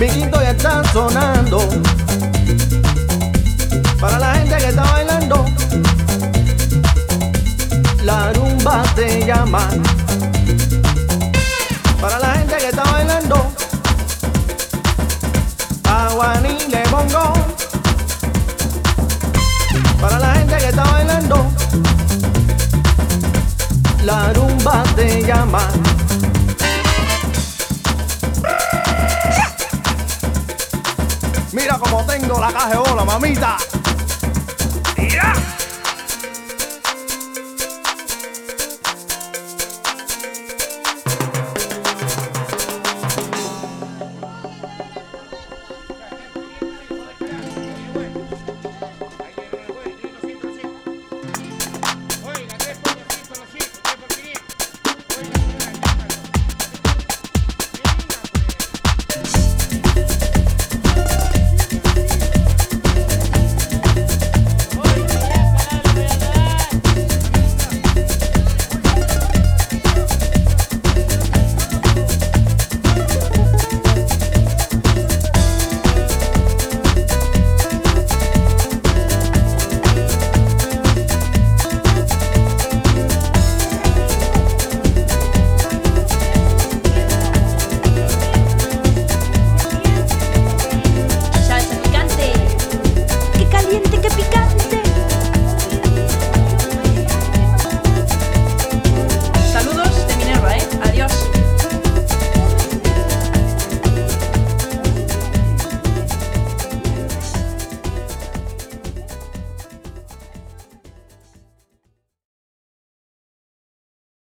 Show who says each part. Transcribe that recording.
Speaker 1: Mi quinto ya está sonando. Para la gente que está bailando, la rumba se llama. Para la gente que está bailando, aguaní le pongo. Para la gente que está bailando, la rumba se llama. Mira como tengo la caja de bola, mamita. Mira.